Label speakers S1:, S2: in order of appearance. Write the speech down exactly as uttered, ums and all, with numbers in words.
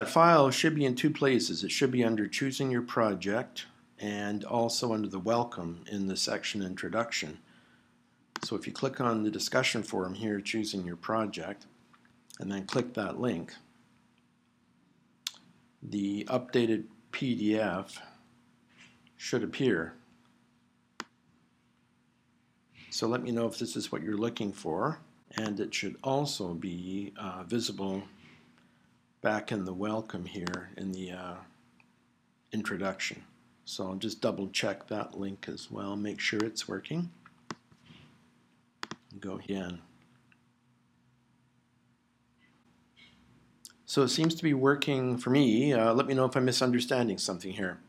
S1: file should be in two places. It should be under Choosing Your Project and also under the Welcome in the section Introduction. So if you click on the discussion forum here, Choosing Your Project, and then click that link, the updated P D F should appear. So let me know if this is what you're looking for, and it should also be uh, visible back in the welcome here in the uh, introduction. So I'll just double check that link as well, make sure it's working. Go again. So it seems to be working for me. Uh, let me know if I'm misunderstanding something here.